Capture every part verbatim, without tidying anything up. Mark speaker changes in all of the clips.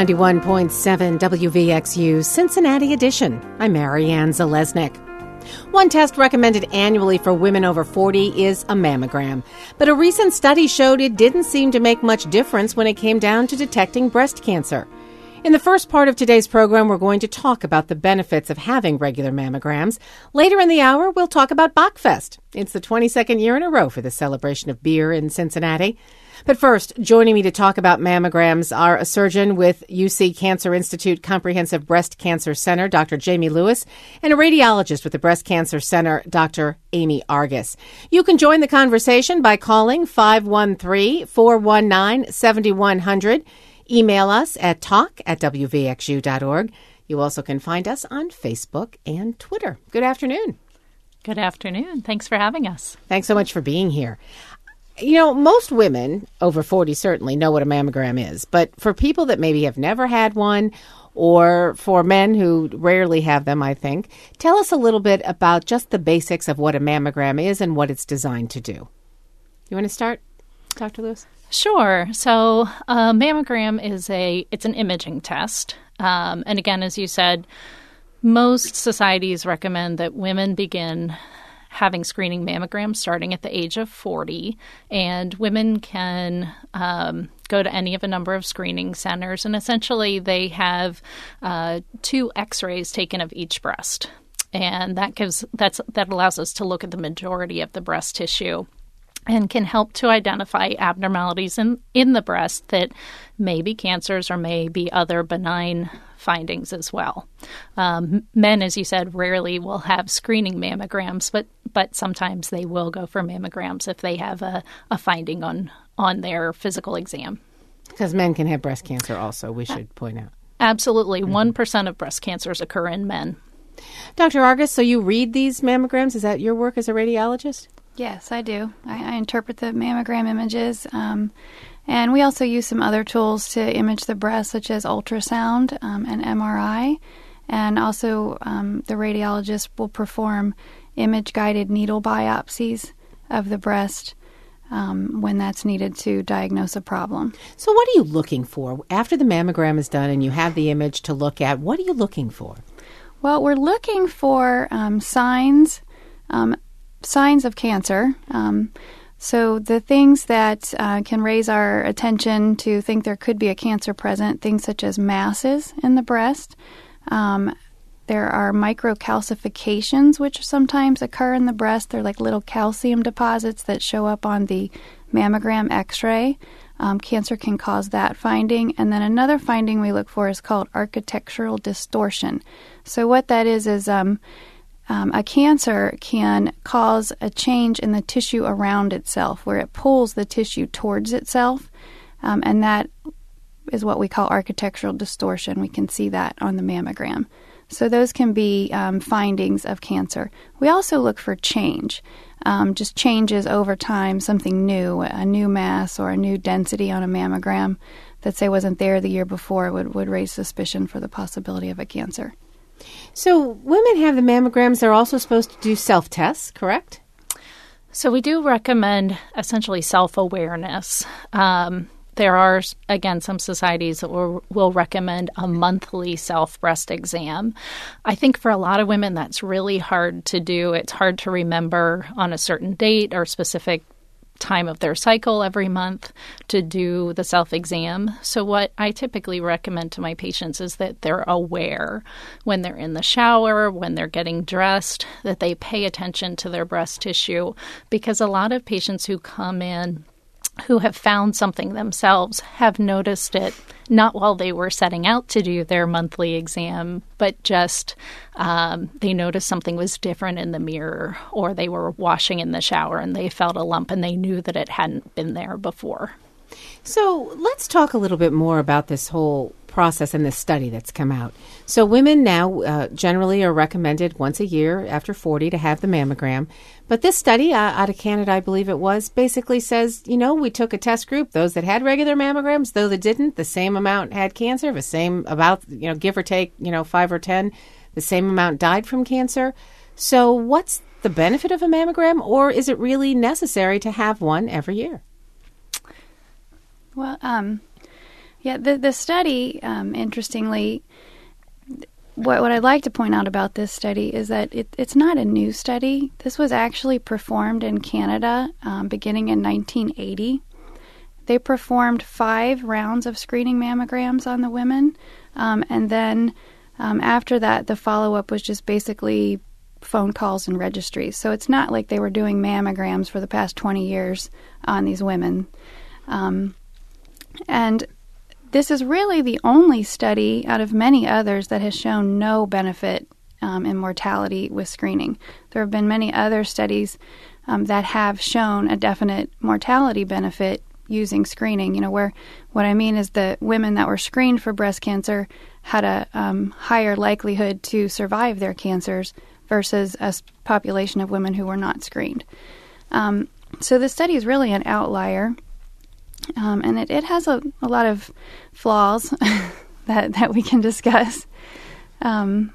Speaker 1: ninety-one point seven W V X U Cincinnati Edition. I'm Marianne Zalesnik. One test recommended annually for women over forty is a mammogram. But a recent study showed it didn't seem to make much difference when it came down to detecting breast cancer. In the first part of today's program, we're going to talk about the benefits of having regular mammograms. Later in the hour, we'll talk about Bachfest. It's the twenty-second year in a row for the celebration of beer in Cincinnati. But first, joining me to talk about mammograms are a surgeon with U C Cancer Institute Comprehensive Breast Cancer Center, Doctor Jamie Lewis, and a radiologist with the Breast Cancer Center, Doctor Amy Argus. You can join the conversation by calling five one three, four one nine, seven one zero zero. Email us at talk at w v x u dot org. You also can find us on Facebook and Twitter. Good afternoon.
Speaker 2: Good afternoon. Thanks for having us.
Speaker 1: Thanks so much for being here. You know, most women over forty certainly know what a mammogram is, but for people that maybe have never had one, or for men who rarely have them, I think, tell us a little bit about just the basics of what a mammogram is and what it's designed to do. You want to start, Doctor Lewis?
Speaker 2: Sure. So a mammogram is a it's an imaging test. Um, and again, as you said, most societies recommend that women begin having screening mammograms starting at the age of forty. And women can um, go to any of a number of screening centers. And essentially, they have uh, two x-rays taken of each breast. And that gives that's that allows us to look at the majority of the breast tissue and can help to identify abnormalities in, in the breast that may be cancers or may be other benign findings as well. Um, men, as you said, rarely will have screening mammograms, but but sometimes they will go for mammograms if they have a, a finding on, on their physical exam.
Speaker 1: Because men can have breast cancer also, we should point out.
Speaker 2: Absolutely. Mm-hmm. one percent of breast cancers occur in men.
Speaker 1: Doctor Argus, so you read these mammograms? Is that your work as a radiologist?
Speaker 3: Yes, I do. I, I interpret the mammogram images, um, and we also use some other tools to image the breast, such as ultrasound um, and M R I, and also um, the radiologist will perform image-guided needle biopsies of the breast um, when that's needed to diagnose a problem.
Speaker 1: So what are you looking for? After the mammogram is done and you have the image to look at, what are you looking for?
Speaker 3: Well, we're looking for um, signs um signs of cancer. Um, so the things that uh, can raise our attention to think there could be a cancer present, things such as masses in the breast. Um, there are microcalcifications, which sometimes occur in the breast. They're like little calcium deposits that show up on the mammogram x-ray. Um, cancer can cause that finding. And then another finding we look for is called architectural distortion. So what that is is um, Um, a cancer can cause a change in the tissue around itself, where it pulls the tissue towards itself, um, and that is what we call architectural distortion. We can see that on the mammogram. So those can be um, findings of cancer. We also look for change, um, just changes over time, something new, a new mass or a new density on a mammogram that, say, wasn't there the year before would, would raise suspicion for the possibility of a cancer.
Speaker 1: So women have the mammograms. They're also supposed to do self-tests, correct?
Speaker 2: So we do recommend essentially self-awareness. Um, there are, again, some societies that will, will recommend a monthly self-breast exam. I think for a lot of women that's really hard to do. It's hard to remember on a certain date or specific time of their cycle every month to do the self-exam. So what I typically recommend to my patients is that they're aware when they're in the shower, when they're getting dressed, that they pay attention to their breast tissue, because a lot of patients who come in who have found something themselves have noticed it not while they were setting out to do their monthly exam, but just um, they noticed something was different in the mirror, or they were washing in the shower and they felt a lump and they knew that it hadn't been there before.
Speaker 1: So let's talk a little bit more about this whole process and this study that's come out. So women now uh, generally are recommended once a year after forty to have the mammogram. But this study uh, out of Canada, I believe it was, basically says, you know, we took a test group, those that had regular mammograms, those that didn't, the same amount had cancer, the same about, you know, give or take, you know, five or ten, the same amount died from cancer. So what's the benefit of a mammogram, or is it really necessary to have one every year?
Speaker 3: Well, um, Yeah, the, the study, um, interestingly, what, what I'd like to point out about this study is that it, it's not a new study. This was actually performed in Canada um, beginning in nineteen eighty. They performed five rounds of screening mammograms on the women, um, and then um, after that, the follow-up was just basically phone calls and registries. So it's not like they were doing mammograms for the past twenty years on these women. Um, and this is really the only study out of many others that has shown no benefit um, in mortality with screening. There have been many other studies um, that have shown a definite mortality benefit using screening. You know, where what I mean is the women that were screened for breast cancer had a um, higher likelihood to survive their cancers versus a population of women who were not screened. Um, so this study is really an outlier. Um, and it, it has a, a lot of flaws that, that we can discuss. Um,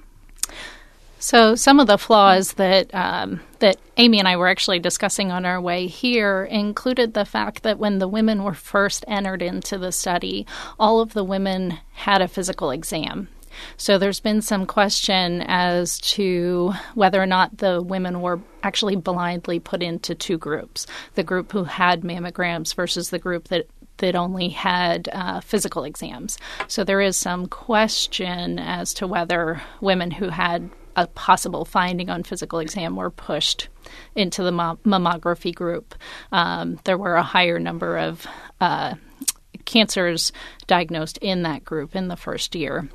Speaker 2: so some of the flaws that um, that Amy and I were actually discussing on our way here included the fact that when the women were first entered into the study, all of the women had a physical exam. So there's been some question as to whether or not the women were actually blindly put into two groups, the group who had mammograms versus the group that, that only had uh, physical exams. So there is some question as to whether women who had a possible finding on physical exam were pushed into the mom- mammography group. Um, there were a higher number of uh, cancers diagnosed in that group in the first year.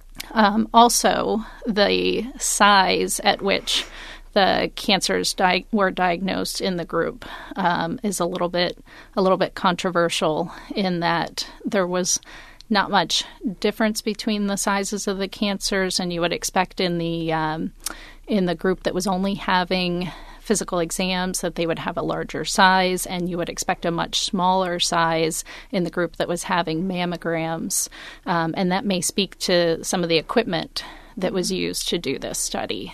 Speaker 2: Um, also, the size at which the cancers di- were diagnosed in the group um, is a little bit a little bit controversial in that there was not much difference between the sizes of the cancers, and you would expect in the um, in the group that was only having physical exams that they would have a larger size, and you would expect a much smaller size in the group that was having mammograms. Um, and that may speak to some of the equipment that was used to do this study.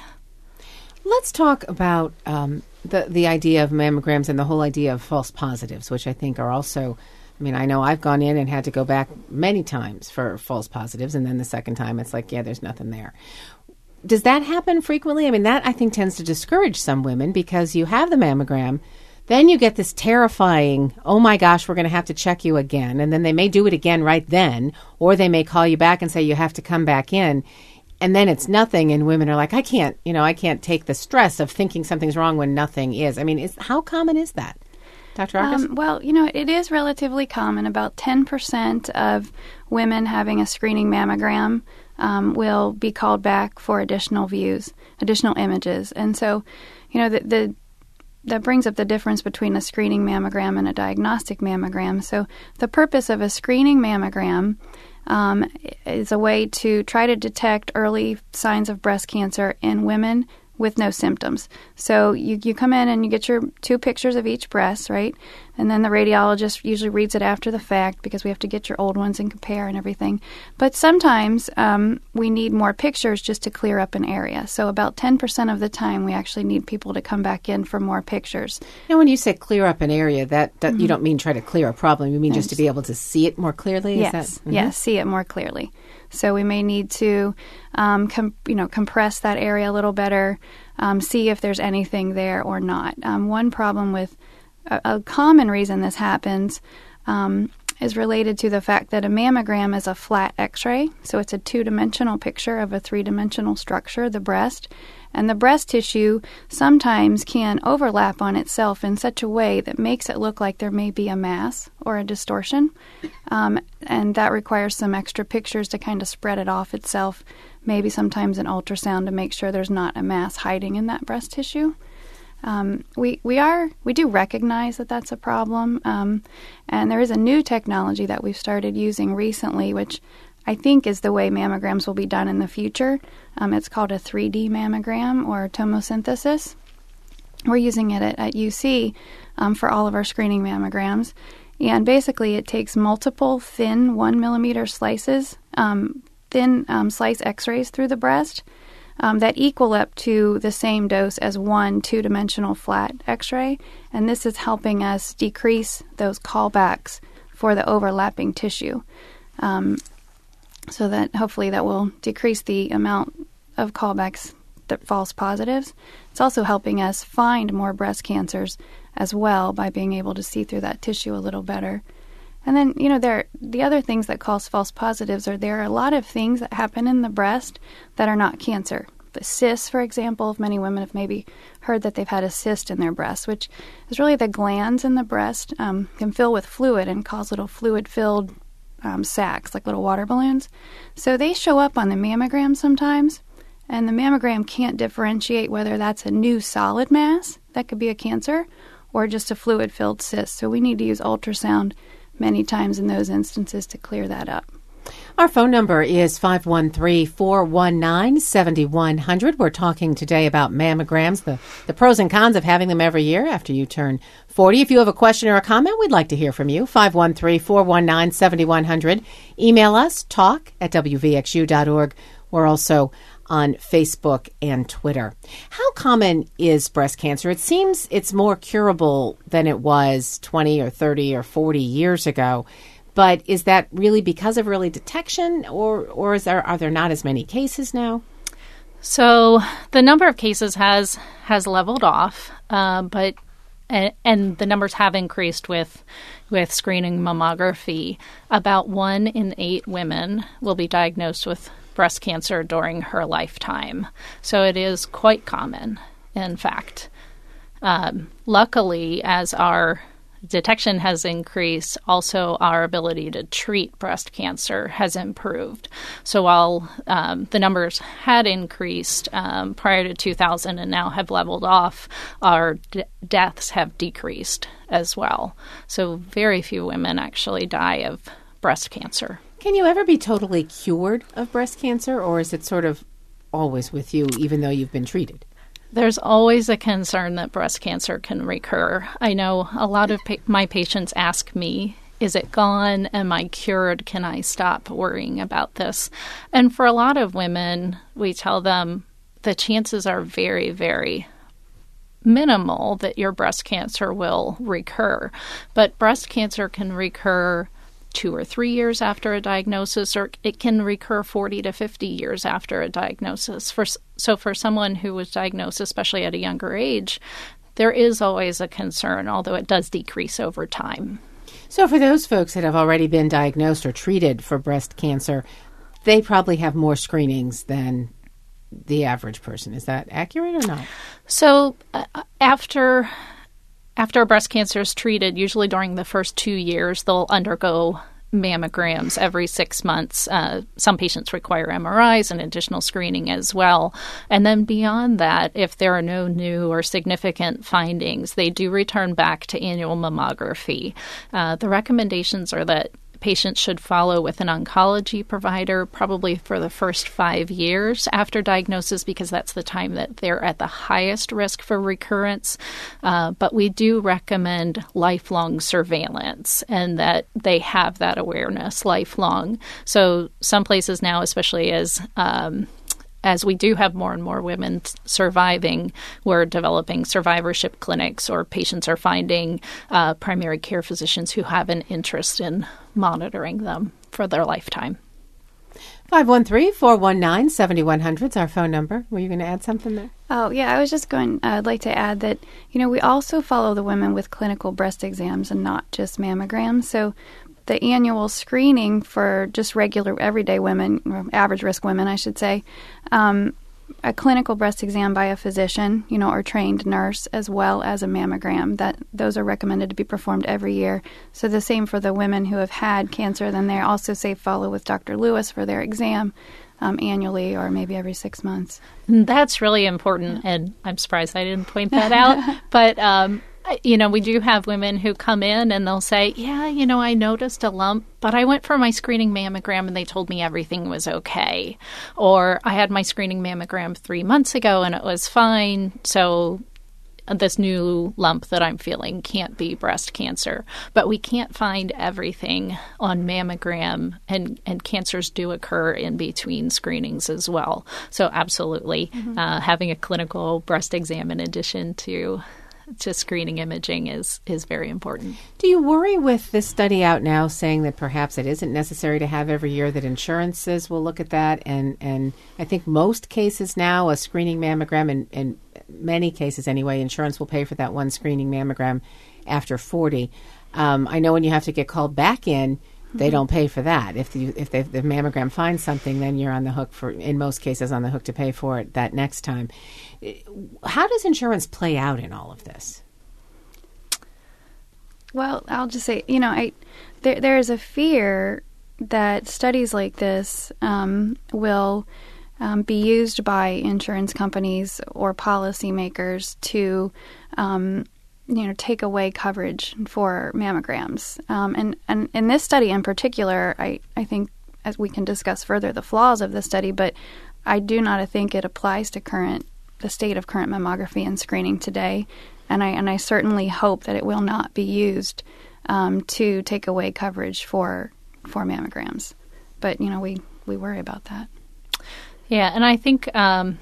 Speaker 1: Let's talk about um, the, the idea of mammograms and the whole idea of false positives, which I think are also, I mean, I know I've gone in and had to go back many times for false positives, and then the second time it's like, yeah, there's nothing there. Does that happen frequently? I mean, that I think tends to discourage some women because you have the mammogram, then you get this terrifying, oh my gosh, we're going to have to check you again. And then they may do it again right then, or they may call you back and say you have to come back in. And then it's nothing. And women are like, I can't, you know, I can't take the stress of thinking something's wrong when nothing is. I mean, is, how common is that? Doctor Arcus?
Speaker 3: Um, well, you know, it is relatively common. About ten percent of women having a screening mammogram um, will be called back for additional views, additional images. And so, you know, the, the that brings up the difference between a screening mammogram and a diagnostic mammogram. So the purpose of a screening mammogram um, is a way to try to detect early signs of breast cancer in women with no symptoms. So you, you come in and you get your two pictures of each breast, right? And then the radiologist usually reads it after the fact because we have to get your old ones and compare and everything. But sometimes um, we need more pictures just to clear up an area. So about ten percent of the time we actually need people to come back in for more pictures.
Speaker 1: Now, when you say clear up an area, that, that mm-hmm. you don't mean try to clear a problem. You mean just to be able to see it more clearly?
Speaker 3: Yes,
Speaker 1: Is that, mm-hmm.
Speaker 3: yes, see it more clearly. So we may need to, um, com- you know, compress that area a little better, um, see if there's anything there or not. Um, one problem with a, a common reason this happens um, is related to the fact that a mammogram is a flat X-ray, so it's a two-dimensional picture of a three-dimensional structure, the breast. And the breast tissue sometimes can overlap on itself in such a way that makes it look like there may be a mass or a distortion. Um, and that requires some extra pictures to kind of spread it off itself, maybe sometimes an ultrasound to make sure there's not a mass hiding in that breast tissue. Um, we we are we do recognize that that's a problem, um, and there is a new technology that we've started using recently, which I think is the way mammograms will be done in the future. Um, it's called a three D mammogram or tomosynthesis. We're using it at, at U C um, for all of our screening mammograms. And basically it takes multiple thin one millimeter slices, um, thin um, slice x-rays through the breast um, that equal up to the same dose as one two-dimensional flat x-ray. And this is helping us decrease those callbacks for the overlapping tissue. um, so that hopefully that will decrease the amount of callbacks, that false positives. It's also helping us find more breast cancers as well by being able to see through that tissue a little better. And then, you know, there the other things that cause false positives are there are a lot of things that happen in the breast that are not cancer. The cysts, for example, many women have maybe heard that they've had a cyst in their breast, which is really the glands in the breast um, can fill with fluid and cause little fluid-filled um, sacs, like little water balloons. So they show up on the mammogram sometimes, and the mammogram can't differentiate whether that's a new solid mass, that could be a cancer, or just a fluid-filled cyst. So we need to use ultrasound many times in those instances to clear that up.
Speaker 1: Our phone number is five one three, four one nine, seven one zero zero. We're talking today about mammograms, the, the pros and cons of having them every year after you turn forty. If you have a question or a comment, we'd like to hear from you. five one three, four one nine, seven one zero zero. Email us, talk at w v x u dot org. We're also on Facebook and Twitter. How common is breast cancer? It seems it's more curable than it was twenty or thirty or forty years ago. But is that really because of early detection, or or is there are there not as many cases now?
Speaker 2: So the number of cases has has leveled off, uh, but and, and the numbers have increased with with screening mammography. About one in eight women will be diagnosed with breast cancer during her lifetime. So it is quite common, in fact. Um, luckily, as our detection has increased, also our ability to treat breast cancer has improved. So while um, the numbers had increased um, prior to two thousand and now have leveled off, our d- deaths have decreased as well. So very few women actually die of breast cancer.
Speaker 1: Can you ever be totally cured of breast cancer, or is it sort of always with you even though you've been treated?
Speaker 2: There's always a concern that breast cancer can recur. I know a lot of pa- my patients ask me, is it gone? Am I cured? Can I stop worrying about this? And for a lot of women, we tell them the chances are very, very minimal that your breast cancer will recur. But breast cancer can recur two or three years after a diagnosis, or it can recur forty to fifty years after a diagnosis. For, so for someone who was diagnosed, especially at a younger age, there is always a concern, although it does decrease over time.
Speaker 1: So for those folks that have already been diagnosed or treated for breast cancer, they probably have more screenings than the average person. Is that accurate or not?
Speaker 2: So uh, after... After breast cancer is treated, usually during the first two years, they'll undergo mammograms every six months. Uh, some patients require M R Is and additional screening as well. And then beyond that, if there are no new or significant findings, they do return back to annual mammography. Uh, the recommendations are that patients should follow with an oncology provider probably for the first five years after diagnosis, because that's the time that they're at the highest risk for recurrence. Uh, but we do recommend lifelong surveillance and that they have that awareness lifelong. So some places now, especially as um, as we do have more and more women surviving, we're developing survivorship clinics, or patients are finding uh, primary care physicians who have an interest in monitoring them for their lifetime.
Speaker 1: five one three, four one nine, seven one zero zero is our phone number. Were you going to add something there?
Speaker 3: Oh, yeah, I was just going, uh, I'd like to add that, you know, we also follow the women with clinical breast exams and not just mammograms. So the annual screening for just regular everyday women, or average risk women, I should say, um, a clinical breast exam by a physician, you know, or trained nurse, as well as a mammogram. That those are recommended to be performed every year. So the same for the women who have had cancer. Then they also say follow with Doctor Lewis for their exam um, annually, or maybe every six months.
Speaker 2: That's really important, and I'm surprised I didn't point that out. But um, you know, we do have women who come in and they'll say, yeah, you know, I noticed a lump, but I went for my screening mammogram and they told me everything was okay. Or I had my screening mammogram three months ago and it was fine. So this new lump that I'm feeling can't be breast cancer. But we can't find everything on mammogram, and, and cancers do occur in between screenings as well. So absolutely, mm-hmm. uh, having a clinical breast exam in addition to to screening imaging is is very important.
Speaker 1: Do you worry with this study out now saying that perhaps it isn't necessary to have every year, that insurances will look at that? And, and I think most cases now, a screening mammogram, in, in many cases anyway, insurance will pay for that one screening mammogram after forty. Um, I know when you have to get called back in, they don't pay for that. If the if, they, if the mammogram finds something, then you're on the hook for, in most cases, on the hook to pay for it that next time. How does insurance play out in all of this?
Speaker 3: Well, I'll just say, you know, I there there is a fear that studies like this um, will um, be used by insurance companies or policymakers to um, you know, take away coverage for mammograms. Um, and, and in this study in particular, I, I think, as we can discuss further, the flaws of the study, but I do not think it applies to current the state of current mammography and screening today. And I and I certainly hope that it will not be used um, to take away coverage for for mammograms. But, you know, we, we worry about that.
Speaker 2: Yeah, and I think um,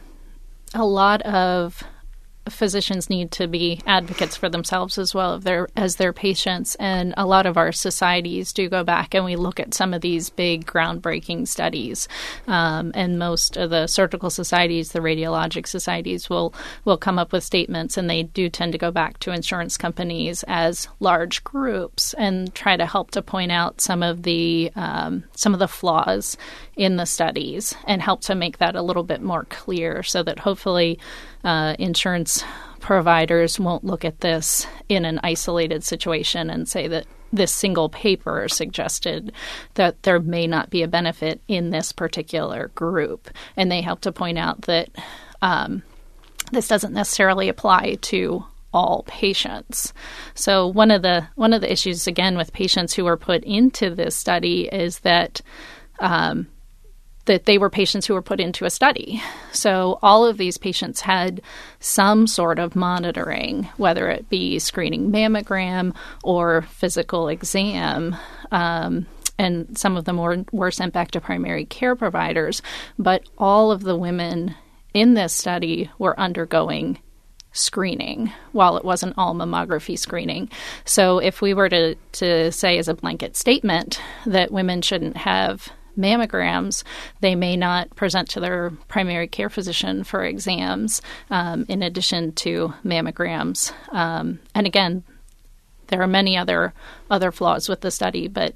Speaker 2: a lot of physicians need to be advocates for themselves as well as their, as their patients. And a lot of our societies do go back and we look at some of these big groundbreaking studies. Um, and most of the surgical societies, the radiologic societies will, will come up with statements, and they do tend to go back to insurance companies as large groups and try to help to point out some of the um, some of the flaws in the studies and help to make that a little bit more clear so that hopefully Uh, insurance providers won't look at this in an isolated situation and say that this single paper suggested that there may not be a benefit in this particular group. And they help to point out that um, this doesn't necessarily apply to all patients. So one of the one of the issues, again, with patients who were put into this study is that um, that they were patients who were put into a study. So all of these patients had some sort of monitoring, whether it be screening mammogram or physical exam. Um, and some of them were, were sent back to primary care providers. But all of the women in this study were undergoing screening while it wasn't all mammography screening. So if we were to, to say as a blanket statement that women shouldn't have mammograms, they may not present to their primary care physician for exams um, in addition to mammograms. Um, and again, there are many other other flaws with the study, but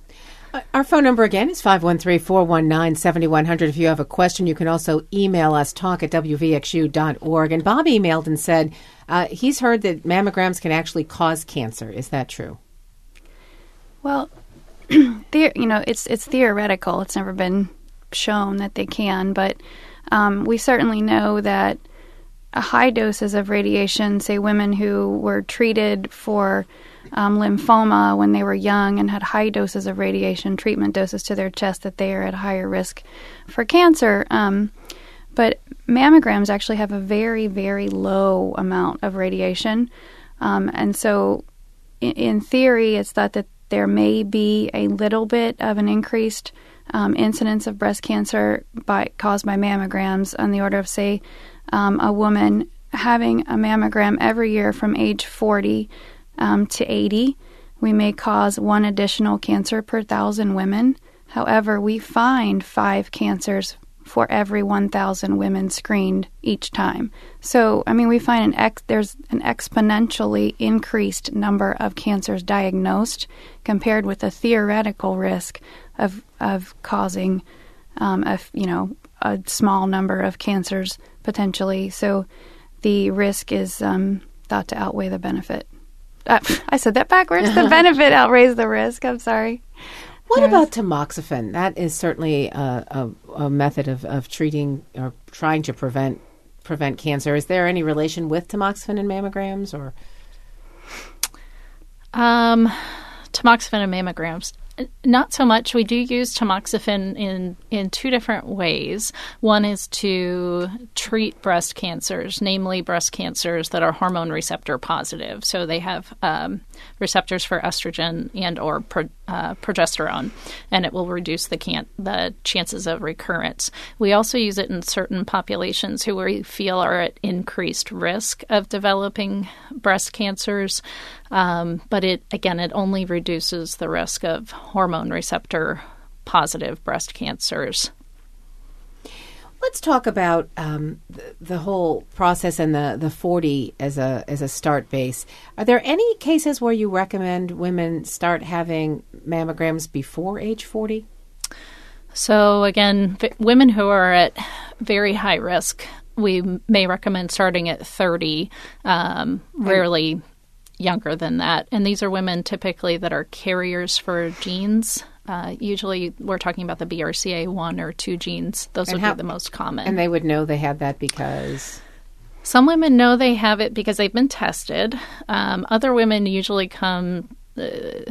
Speaker 1: our phone number again is five one three, four one nine, seven one zero zero. If you have a question, you can also email us, talk at w v x u dot org. And Bob emailed and said uh, he's heard that mammograms can actually cause cancer. Is that true?
Speaker 3: Well, The, you know, it's it's theoretical. It's never been shown that they can, but um, we certainly know that a high doses of radiation, say women who were treated for um, lymphoma when they were young and had high doses of radiation, treatment doses to their chest, that they are at higher risk for cancer. Um, but mammograms actually have a very, very low amount of radiation. Um, and so in, in theory, it's thought that there may be a little bit of an increased um, incidence of breast cancer by, caused by mammograms on the order of, say, um, a woman having a mammogram every year from age forty um, to eighty. We may cause one additional cancer per thousand women. However, we find five cancers for every one thousand women screened each time. So, I mean, we find an ex- there's an exponentially increased number of cancers diagnosed compared with a theoretical risk of of causing, um, a, you know, a small number of cancers potentially. So, the risk is um, thought to outweigh the benefit. Uh, I said that backwards. The benefit outweighs the risk. I'm sorry.
Speaker 1: What yes. about tamoxifen? That is certainly a, a, a method of, of treating or trying to prevent prevent cancer. Is there any relation with tamoxifen and mammograms, or
Speaker 2: um, tamoxifen and mammograms? Not so much. We do use tamoxifen in, in two different ways. One is to treat breast cancers, namely breast cancers that are hormone receptor positive. So they have um, receptors for estrogen and or pro, uh, progesterone, and it will reduce the can- the chances of recurrence. We also use it in certain populations who we feel are at increased risk of developing breast cancers, um, but it again, it only reduces the risk of hormone receptor positive breast cancers.
Speaker 1: Let's talk about um, the, the whole process and the, the forty as a as a start base. Are there any cases where you recommend women start having mammograms before age forty?
Speaker 2: So again, v- women who are at very high risk, we may recommend starting at thirty, um, rarely younger than that. And these are women typically that are carriers for genes. Uh, usually we're talking about the B R C A one or two genes. Those
Speaker 1: And
Speaker 2: would
Speaker 1: how-
Speaker 2: be the most common.
Speaker 1: And they would know they had that because...
Speaker 2: Some women know they have it because they've been tested. Um, other women usually come, uh,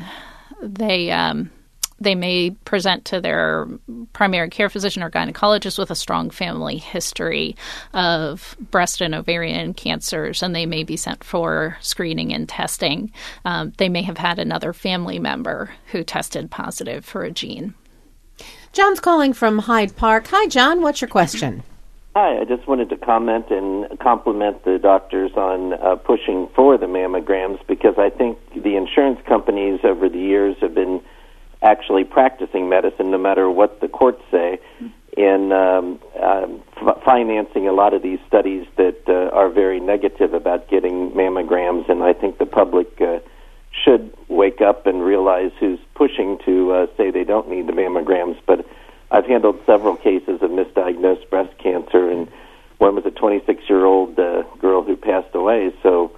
Speaker 2: they um, they may present to their primary care physician or gynecologist with a strong family history of breast and ovarian cancers, and they may be sent for screening and testing. Um, they may have had another family member who tested positive for a gene.
Speaker 1: John's calling from Hyde Park. Hi, John. What's your question?
Speaker 4: Hi, I just wanted to comment and compliment the doctors on uh, pushing for the mammograms, because I think the insurance companies over the years have been actually practicing medicine, no matter what the courts say, in um, um, f- financing a lot of these studies that uh, are very negative about getting mammograms. And I think the public uh, should wake up and realize who's pushing to uh, say they don't need the mammograms. But I've handled several cases of misdiagnosed breast cancer, and one was a twenty-six-year-old uh, girl who passed away. So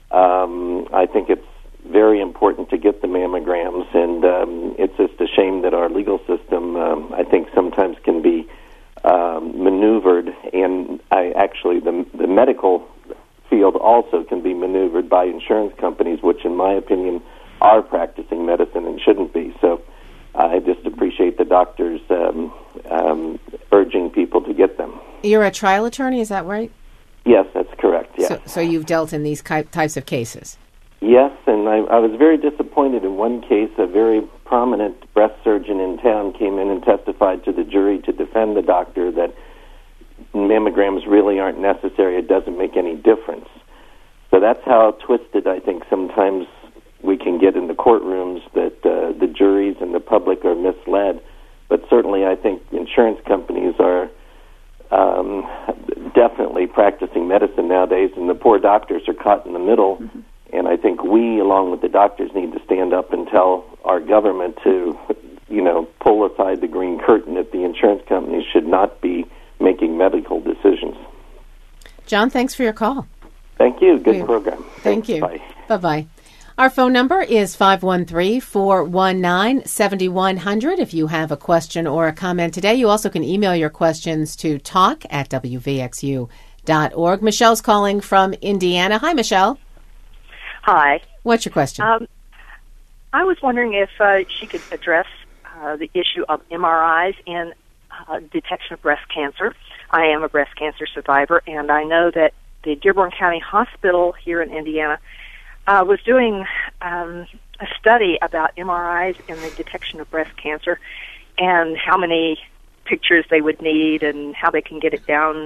Speaker 4: um, I think it's very important to get the mammograms, and um, it's just a shame that our legal system, um, I think, sometimes can be um, maneuvered, and I actually, the, the medical field also can be maneuvered by insurance companies, which, in my opinion, are practicing medicine and shouldn't be. So I just appreciate the doctors um, um, urging people to get them.
Speaker 1: You're a trial attorney, is that right?
Speaker 4: Yes, that's correct, yes.
Speaker 1: So, so you've dealt in these ki- types of cases?
Speaker 4: Yes, and I, I was very disappointed in one case. A very prominent breast surgeon in town came in and testified to the jury to defend the doctor that mammograms really aren't necessary. It doesn't make any difference. So that's how twisted I think sometimes we can get in the courtrooms, that uh, the juries and the public are misled. But certainly I think insurance companies are um, definitely practicing medicine nowadays, and the poor doctors are caught in the middle. Mm-hmm. And I think we, along with the doctors, need to stand up and tell our government to, you know, pull aside the green curtain, that the insurance companies should not be making medical decisions.
Speaker 1: John, thanks for your call.
Speaker 4: Thank you. Good
Speaker 1: We,
Speaker 4: program.
Speaker 1: Thank
Speaker 4: Thanks.
Speaker 1: you.
Speaker 4: Bye.
Speaker 1: Bye-bye. Our phone number is five one three, four one nine, seven one zero zero. If you have a question or a comment today, you also can email your questions to talk at w v x u dot org. Michelle's calling from Indiana. Hi, Michelle.
Speaker 5: Hi.
Speaker 1: What's your question?
Speaker 5: Um, I was wondering if uh, she could address uh, the issue of M R Is in uh, detection of breast cancer. I am a breast cancer survivor, and I know that the Dearborn County Hospital here in Indiana uh, was doing um, a study about M R Is in the detection of breast cancer and how many pictures they would need and how they can get it down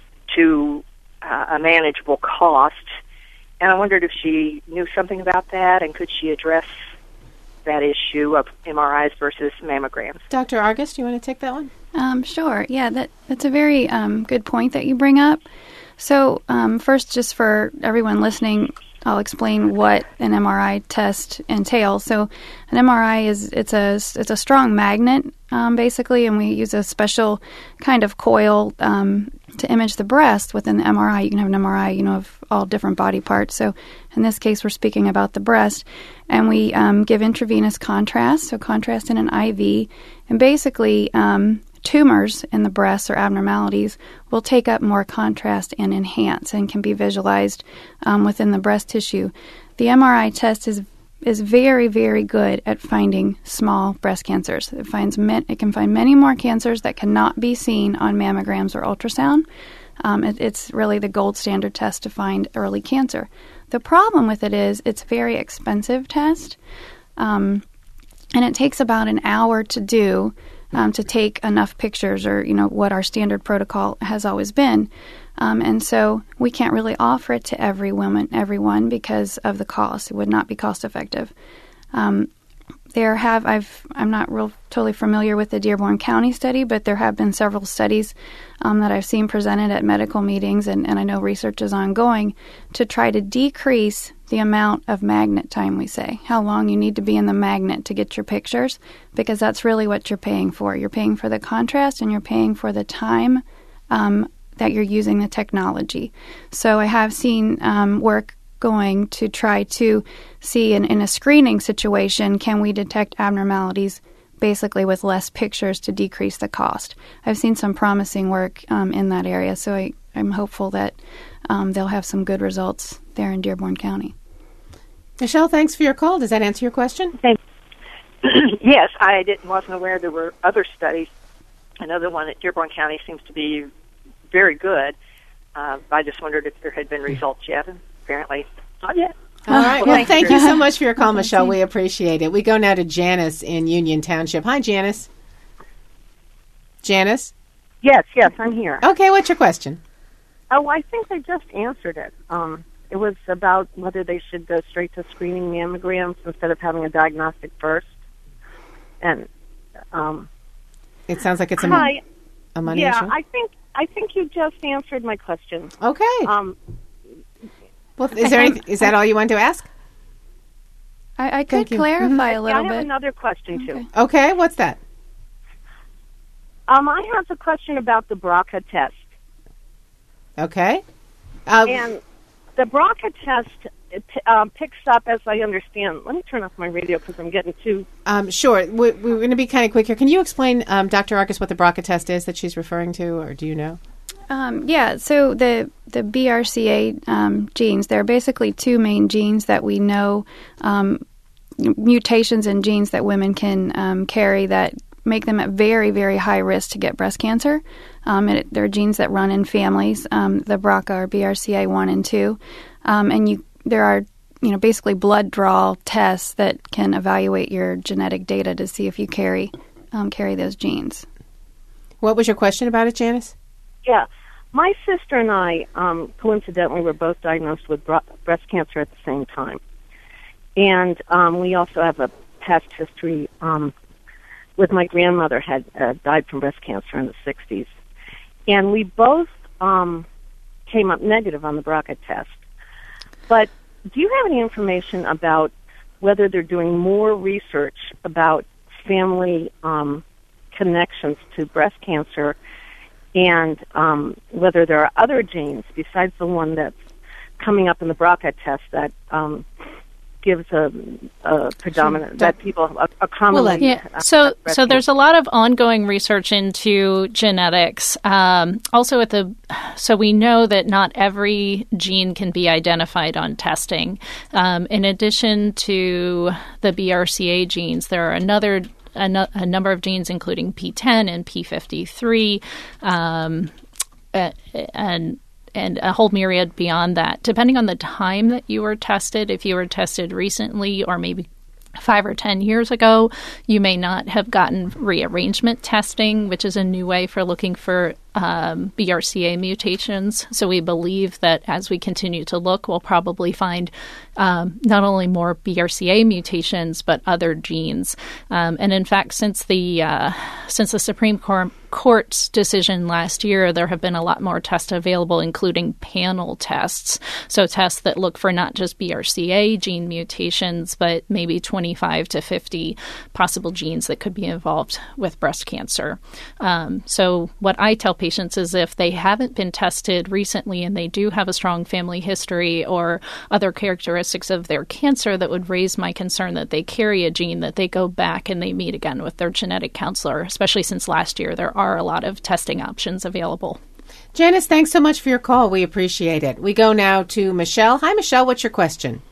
Speaker 5: to uh, a manageable cost. And I wondered if she knew something about that, and could she address that issue of M R Is versus mammograms.
Speaker 1: Doctor Argus, do you want to take that one?
Speaker 3: Um, sure. Yeah, that that's a very um, good point that you bring up. So um, first, just for everyone listening, I'll explain what an M R I test entails. So an M R I is it's a it's a strong magnet um, basically, and we use a special kind of coil um, to image the breast. Within the M R I, you can have an M R I, you know, of all different body parts. So in this case, we're speaking about the breast, and we um, give intravenous contrast, so contrast in an I V, and basically um, tumors in the breast or abnormalities will take up more contrast and enhance and can be visualized um, within the breast tissue. The M R I test is is very, very good at finding small breast cancers. It finds it can find many more cancers that cannot be seen on mammograms or ultrasound. Um, it, it's really the gold standard test to find early cancer. The problem with it is it's a very expensive test, um, and it takes about an hour to do. Um, to take enough pictures, or you know what our standard protocol has always been. Um, and so we can't really offer it to every woman, everyone because of the cost. It would not be cost effective. Um, there have, I've, I'm not real totally familiar with the Dearborn County study, but there have been several studies um, that I've seen presented at medical meetings, and, and I know research is ongoing to try to decrease the amount of magnet time, we say, how long you need to be in the magnet to get your pictures, because that's really what you're paying for. You're paying for the contrast and you're paying for the time um, that you're using the technology. So I have seen um, work going to try to see in, in a screening situation, can we detect abnormalities basically with less pictures to decrease the cost. I've seen some promising work um, in that area, so I, I'm hopeful that um, they'll have some good results there in Dearborn County.
Speaker 1: Michelle, thanks for your call. Does that answer your question?
Speaker 5: Thanks. Yes, I didn't, wasn't aware there were other studies. Another one at Dearborn County seems to be very good. Uh, I just wondered if there had been results yet, and apparently not yet.
Speaker 1: All right. Well,
Speaker 5: Well,
Speaker 1: thank you so much for your call,
Speaker 3: Well,
Speaker 1: Michelle.
Speaker 3: thank
Speaker 1: We appreciate it. We go now to Janice in Union Township. Hi, Janice. Janice?
Speaker 6: Yes, yes, I'm here.
Speaker 1: Okay, what's your question?
Speaker 6: Oh, I think they just answered it. Um, it was about whether they should go straight to screening mammograms instead of having a diagnostic first. And um,
Speaker 1: It sounds like it's a,
Speaker 6: hi,
Speaker 1: a money
Speaker 6: yeah,
Speaker 1: issue.
Speaker 6: I think I think you just answered my question.
Speaker 1: Okay.
Speaker 6: Um,
Speaker 1: well, is there any, is that all you wanted to ask?
Speaker 3: I, I could
Speaker 1: Thank you.
Speaker 3: clarify a
Speaker 6: yeah,
Speaker 3: little
Speaker 6: I have
Speaker 3: bit.
Speaker 6: another question too.
Speaker 3: Okay.
Speaker 1: Okay, what's that?
Speaker 6: Um, I have a question about the B R C A test.
Speaker 1: Okay. Uh,
Speaker 6: And the B R C A test it, um, picks up, as I understand. Let me turn off my radio because I'm getting too.
Speaker 1: um, sure. We, we're going to be kind of quick here. Can you explain, um, Doctor Arcus, what the B R C A test is that she's referring to, or do you know?
Speaker 3: Um, yeah, so the the B R C A um, genes, there are basically two main genes that we know, um, mutations in genes that women can um, carry that make them at very, very high risk to get breast cancer. Um, and it, there are genes that run in families, um, the B R C A or B R C A one and two. Um, and you there are, you know, basically blood draw tests that can evaluate your genetic data to see if you carry um, carry those genes.
Speaker 1: What was your question about it, Janice?
Speaker 6: Yeah. My sister and I, um, coincidentally, were both diagnosed with br- breast cancer at the same time. And um, we also have a past history um, with my grandmother had uh, died from breast cancer in the sixties. And we both um, came up negative on the B R C A test. But do you have any information about whether they're doing more research about family um, connections to breast cancer, and um, whether there are other genes besides the one that's coming up in the B R C A test that um, gives a, a predominant, that people, a, a commonly...
Speaker 2: Yeah. So, so there's a lot of ongoing research into genetics. Um, also, at the so we know that not every gene can be identified on testing. Um, in addition to the B R C A genes, there are another a, no, a number of genes, including P ten and P fifty-three, um, uh, and and a whole myriad beyond that. Depending on the time that you were tested, if you were tested recently or maybe five or ten years ago, you may not have gotten rearrangement testing, which is a new way for looking for um, B R C A mutations. So we believe that as we continue to look, we'll probably find um, not only more B R C A mutations, but other genes. Um, and in fact, since the uh, since the Supreme Court Court's decision last year, there have been a lot more tests available, including panel tests. So tests that look for not just B R C A gene mutations, but maybe twenty-five to fifty possible genes that could be involved with breast cancer. Um, so what I tell patients is if they haven't been tested recently and they do have a strong family history or other characteristics of their cancer that would raise my concern that they carry a gene, that they go back and they meet again with their genetic counselor, especially since last year there are a lot of testing options available.
Speaker 1: Janice, thanks so much for your call. We appreciate it. We go now to Michelle. Hi, Michelle. What's your question?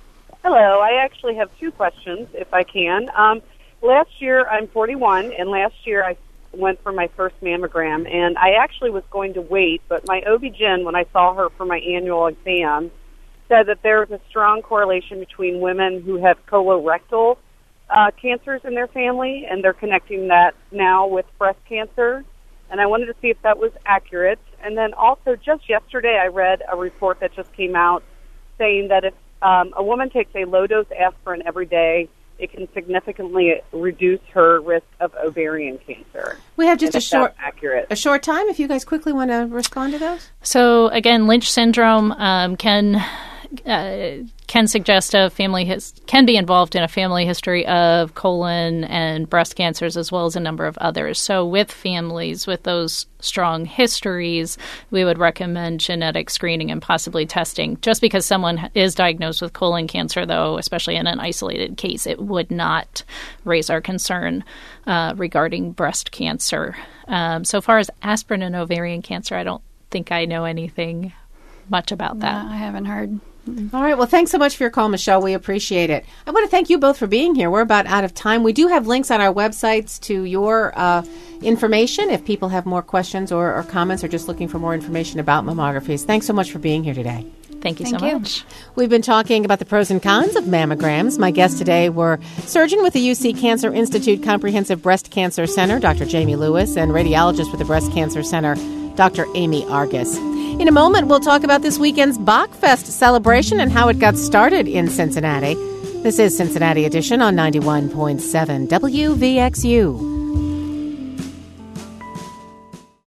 Speaker 7: Hello. I actually have two questions, if I can. Um, last year, I'm forty-one, and last year I went for my first mammogram, and I actually was going to wait, but my O B G Y N, when I saw her for my annual exam, said that there was a strong correlation between women who have colorectal uh, cancers in their family, and they're connecting that now with breast cancer. And I wanted to see if that was accurate, And then also just yesterday I read a report that just came out saying that if um, a woman takes a low-dose aspirin every day, it can significantly reduce her risk of ovarian cancer.
Speaker 1: We have just
Speaker 7: and
Speaker 1: a short,
Speaker 7: accurate.
Speaker 1: a short time. If you guys quickly want to respond to those.
Speaker 2: So again, Lynch syndrome um, can uh, can suggest a family his, can be involved in a family history of colon and breast cancers, as well as a number of others. So with families with those strong histories, we would recommend genetic screening and possibly testing. Just because someone is diagnosed with colon cancer, though, especially in an isolated case, it would not raise our concern uh, regarding breast cancer. Um, so far as aspirin and ovarian cancer, I don't think I know anything much about that.
Speaker 3: No, I haven't heard.
Speaker 1: All right. Well, thanks so much for your call, Michelle. We appreciate it. I want to thank you both for being here. We're about out of time. We do have links on our websites to your uh, information if people have more questions or, or comments or just looking for more information about mammographies. Thanks so much for being here today.
Speaker 2: Thank you
Speaker 3: Thank
Speaker 2: so
Speaker 3: you.
Speaker 2: much.
Speaker 1: We've been talking about the pros and cons of mammograms. My guests today were surgeon with the U C Cancer Institute Comprehensive Breast Cancer Center, Doctor Jamie Lewis, and radiologist with the Breast Cancer Center, Doctor Amy Argus. In a moment, we'll talk about this weekend's Bachfest celebration and how it got started in Cincinnati. This is Cincinnati Edition on ninety-one point seven W V X U.